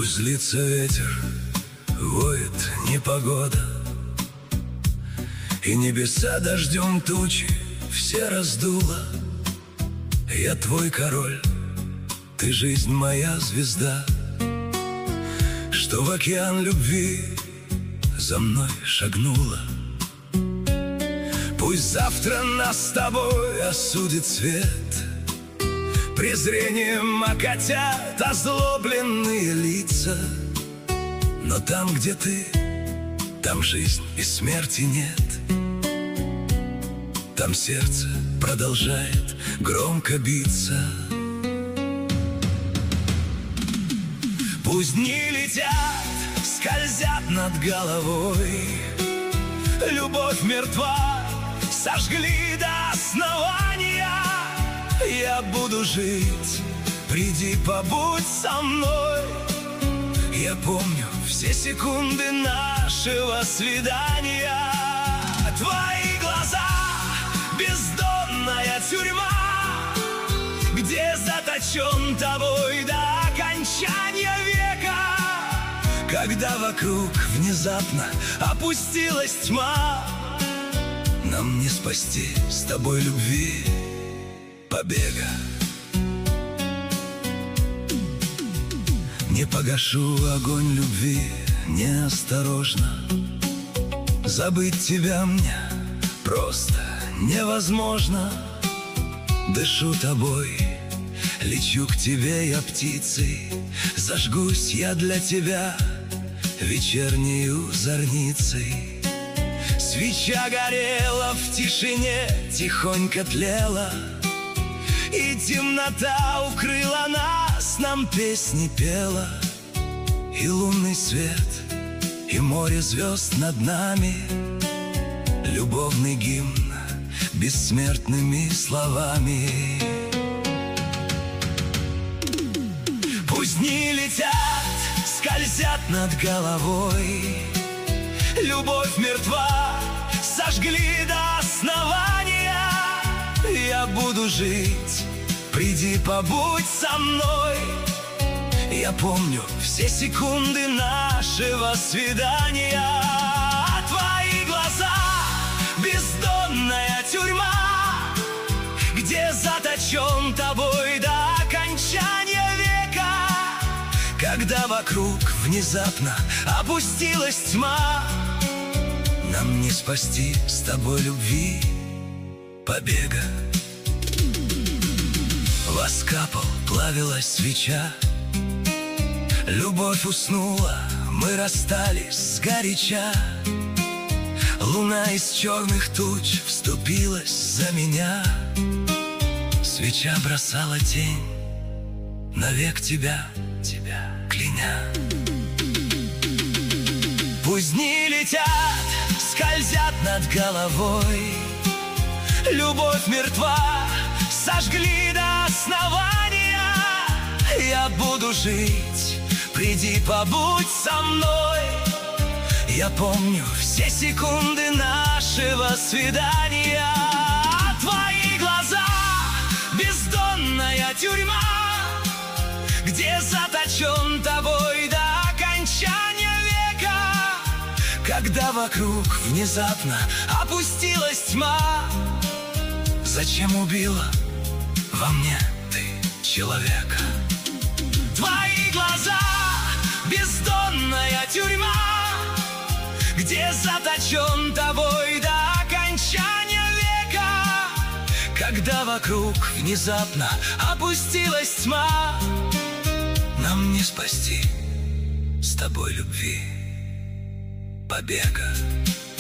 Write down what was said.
Пусть злится ветер, воет непогода, и небеса дождем тучи все раздуло. Я твой король, ты жизнь моя звезда, что в океан любви за мной шагнула. Пусть завтра нас с тобой осудит свет, презрением окатят озлобленные лица. Но там, где ты, там жизнь и смерти нет. Там сердце продолжает громко биться. Пусть дни летят, скользят над головой, любовь мертва, сожгли до основания. Я буду жить, приди, побудь со мной. Я помню все секунды нашего свидания. Твои глаза — бездонная тюрьма, где заточен тобой до окончания века. Когда вокруг внезапно опустилась тьма, нам не спасти с тобой любви побега. Не погашу огонь любви неосторожно. Забыть тебя мне просто невозможно. Дышу тобой, лечу к тебе я птицей, зажгусь я для тебя вечернею зорницей. Свеча горела в тишине, тихонько тлела, и темнота укрыла нас, нам песни пела. И лунный свет, и море звезд над нами, любовный гимн бессмертными словами. Пусть дни летят, скользят над головой, любовь мертва, сожгли до основания. Я буду жить, приди, побудь со мной. Я помню все секунды нашего свидания. Твои глаза — бездонная тюрьма, где заточен тобой до окончания века. Когда вокруг внезапно опустилась тьма, нам не спасти с тобой любви побега. Воскапал, плавилась свеча, любовь уснула, мы расстались сгоряча. Луна из черных туч вступилась за меня. Свеча бросала тень навек тебя кляня. Пусть дни летят, скользят над головой, любовь мертва, сожгли до основания. Я буду жить, приди, побудь со мной. Я помню все секунды нашего свидания. Твои глаза — бездонная тюрьма, где заточен тобой до окончания века. Когда вокруг внезапно опустилась тьма, зачем убила во мне ты человека? Твои глаза — бездонная тюрьма, где заточен тобой до окончания века. Когда вокруг внезапно опустилась тьма, нам не спасти с тобой любви побега.